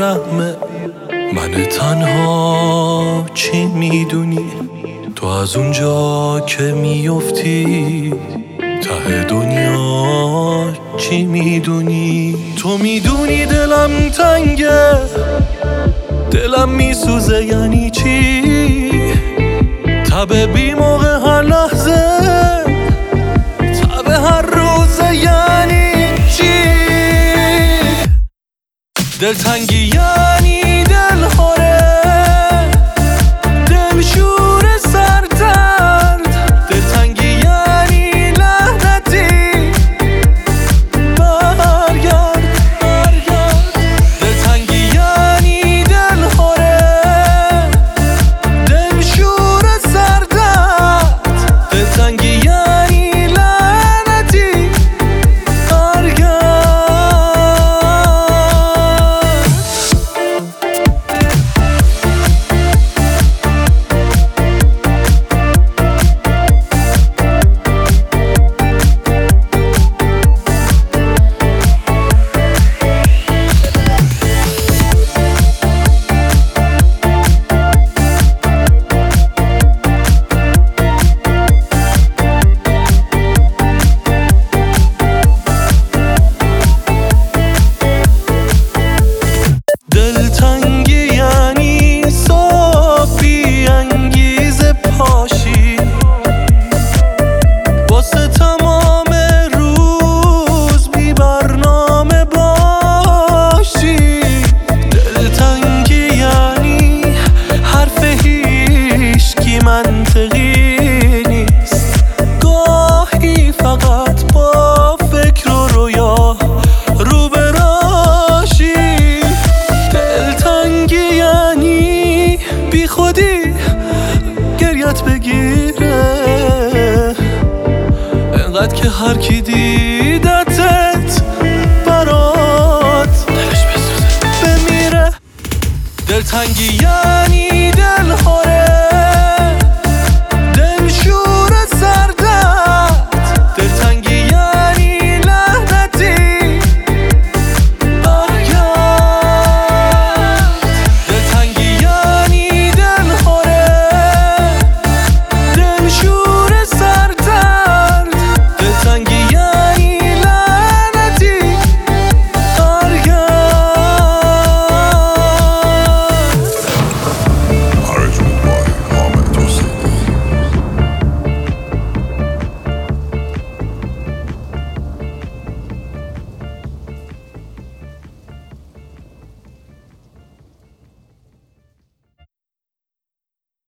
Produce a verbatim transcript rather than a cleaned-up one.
بیرحمه. من تنها چی میدونی تو از اونجا که میفتی ته دنیا چی میدونی؟ تو میدونی دلم تنگه، دلم میسوزه یعنی چی؟ تب بی موقع هر لحظه، تب هر روزه یعنی چی؟ دلتنگی یعنی دل خوره، دل شور سر درد. دلتنگی یعنی لعنتی برگرد برگرد. دلتنگی یعنی دل خوره، دل شور سر درد. دلتنگی یعنی لعنتی برگرد. دلتنگی یعنی صبح بی انگیزه پاشی واسه تمام روز بی برنامه باشی. دلتنگی یعنی حرف هیچکی منطقی نیست، گاهی فقط با فکر و رویا رو براشی. دلتنگی یعنی بی خودی گریت بگیره، انقدر که هر کی دید